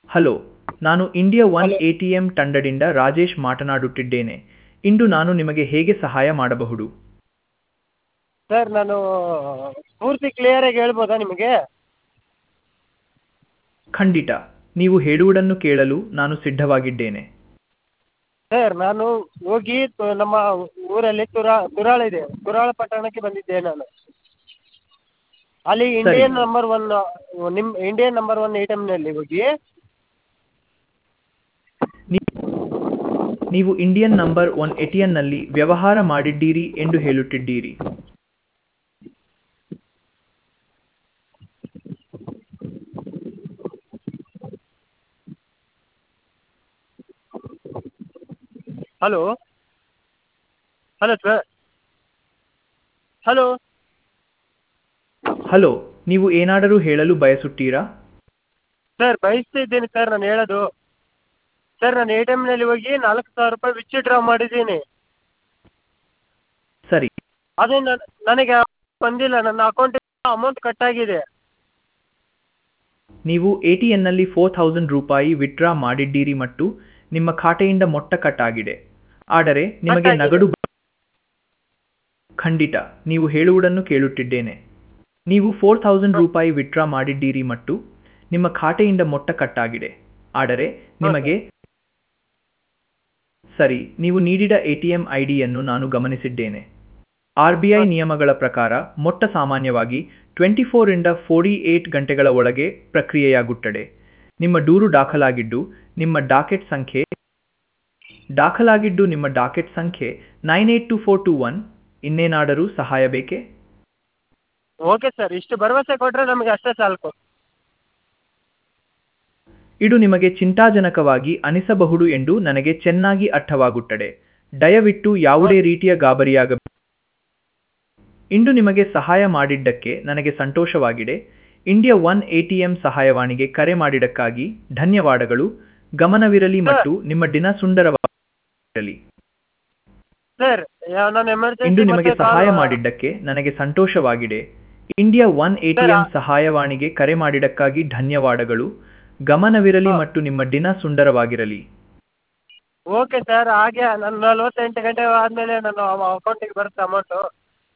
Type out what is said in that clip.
Hello, ನಾನು India one hello ATM ತಂಡದಿಂದ ರಾಜೇಶ್ ಮಾತನಾಡುತ್ತಿದ್ದೇನೆ. ಇಂದು ನಾನು ನಿಮಗೆ ಹೇಗೆ ಸಹಾಯ ಮಾಡಬಹುದು? ಸರ್, ನಾನು ಪೂರ್ತಿ ಕ್ಲಿಯರಾಗಿ ಹೇಳ್ಬೋದಾ ನಿಮಗೆ? ಖಂಡಿತ, ನೀವು ಹೇಳುವುದನ್ನು ಕೇಳಲು ನಾನು ಸಿದ್ಧವಾಗಿದ್ದೇನೆ. ಸರ್, ನಾನು ಹೋಗಿ ನಮ್ಮ ಊರಲ್ಲಿ ತುರಾಳ ಇದೆ, ತುರಾಳ ಪಟ್ಟಣಕ್ಕೆ ಬಂದಿದ್ದೆ ನಾನು. ಅಲ್ಲಿ ಸರಿ, Indian number one A T ಎಮ್ನಲ್ಲಿ ಹೋಗಿ. ನೀ- ನೀವು ಇಂಡಿಯನ್ ನಂಬರ್ ಒನ್ ಎಟಿಎಂನಲ್ಲಿ ವ್ಯವಹಾರ ಮಾಡಿದ್ದೀರಿ ಎಂದು ಹೇಳುತ್ತಿದ್ದೀರಿ. Hello hello sir. Hello hello, ನೀವು ಏನಾದರೂ ಹೇಳಲು ಬಯಸುತ್ತೀರಾ? ಸರ್, ಬಯಸ್ತಾ ಇದ್ದೀನಿ ಸರ್. ನಾನು ಹೇಳೋದು ಸರ್, ನಾನು ಎ ಟಿ ಎಮ್ನಲ್ಲಿ ಹೋಗಿ 4,000 ರೂಪಾಯಿ ವಿತ್ಡ್ರಾ ಮಾಡಿದ್ದೀನಿ. ಸರಿ, ಅದು ನನಗೆ ಬಂದಿಲ್ಲ, ನನ್ನ ಅಕೌಂಟಿಂದ ಅಮೌಂಟ್ ಕಟ್ ಆಗಿದೆ. ನೀವು ಎಟಿಎಂನಲ್ಲಿ ₹4,000 ವಿತ್ಡ್ರಾ ಮಾಡಿದ್ದೀರಿ ಮತ್ತು ನಿಮ್ಮ ಖಾತೆಯಿಂದ ಮೊತ್ತ ಕಟ್ ಆಗಿದೆ. ಆದರೆ ಕಟ್ ನಿಮಗೆ ಆಗಿದೆ. ನಗದು ಖಂಡಿತ, ನೀವು ಹೇಳುವುದನ್ನು ಕೇಳುತ್ತಿದ್ದೇನೆ. ನೀವು ₹4,000 ವಿತ್ಡ್ರಾ ಮಾಡಿದ್ದೀರಿ ಮತ್ತು ನಿಮ್ಮ ಖಾತೆಯಿಂದ ಮೊತ್ತ ಕಟ್ ಆಗಿದೆ. ಆದರೆ ಹ್ಞೂ ಸರ್. ನಿಮಗೆ ಸರಿ, ನೀವು ನೀಡಿದ ಎಟಿಎಂ ಐಡಿಯನ್ನು ನಾನು ಗಮನಿಸಿದ್ದೇನೆ. ಆರ್‌ಬಿಐ ಹ್ಞೂ ನಿಯಮಗಳ ಪ್ರಕಾರ ಮೊತ್ತ ಸಾಮಾನ್ಯವಾಗಿ 24 ರಿಂದ 48 ಗಂಟೆಗಳ ಒಳಗೆ ಪ್ರಕ್ರಿಯೆಯಾಗುತ್ತದೆ. ನಿಮ್ಮ ದೂರು ದಾಖಲಾಗಿದ್ದು ನಿಮ್ಮ ಡಾಕೆಟ್ ಸಂಖ್ಯೆ 982421. ಇನ್ನೇನಾದರೂ ಸಹಾಯ ಬೇಕೇ? ಓಕೆ ಸರ್, ಇಷ್ಟು ಭರವಸೆ ಕೊಟ್ಟರೆ ನಮಗೆ ಅಷ್ಟೇ ಸಾಕು. ಇದು ನಿಮಗೆ ಚಿಂತಾಜನಕವಾಗಿ ಅನಿಸಬಹುದು ಎಂದು ನನಗೆ ಚೆನ್ನಾಗಿ ಅರ್ಥವಾಗುತ್ತದೆ. ದಯವಿಟ್ಟು ಹ್ಞೂ ಯಾವುದೇ ರೀತಿಯ ಗಾಬರಿಯಾಗಬೇಡಿ. ಇಂದು ನಿಮಗೆ ಸಹಾಯ ಮಾಡಿದ್ದಕ್ಕೆ ನನಗೆ ಸಂತೋಷವಾಗಿದೆ. ಇಂಡಿಯಾ ಒನ್ ಎಟಿಎಂ ಸಹಾಯವಾಣಿಗೆ ಕರೆ ಮಾಡಿದ್ದಕ್ಕಾಗಿ ಧನ್ಯವಾದಗಳು. ಗಮನವಿರಲಿ ಸರ್. ಮತ್ತು ನಿಮ್ಮ ದಿನ ಸುಂದರವಾಗಿರಲಿ. ಸರ್, ನಾನು ಇಂದು ಎಮರ್ಜೆನ್ಸಿ ನಿಮಗೆ ಮತ್ತೆ ಕಾಲ್. ಸಹಾಯ ಮಾಡಿದ್ದಕ್ಕೆ ನನಗೆ ಸಂತೋಷವಾಗಿದೆ. India one sir. ಎಟಿಎಂ ಸಹಾಯವಾಣಿಗೆ ಕರೆ ಮಾಡಿದ್ದಕ್ಕಾಗಿ ಧನ್ಯವಾದಗಳು. ಗಮನವಿರಲಿ ಹಾಂ. ಮತ್ತು ನಿಮ್ಮ ದಿನ ಸುಂದರವಾಗಿರಲಿ. ಓಕೆ ಸರ್, ಹಾಗೆ ನನ್ನ 48 ಗಂಟೆ ಆದಮೇಲೆ ನನ್ನ ಅಕೌಂಟಿಗೆ ಬರುತ್ತೆ ಅಮೌಂಟು.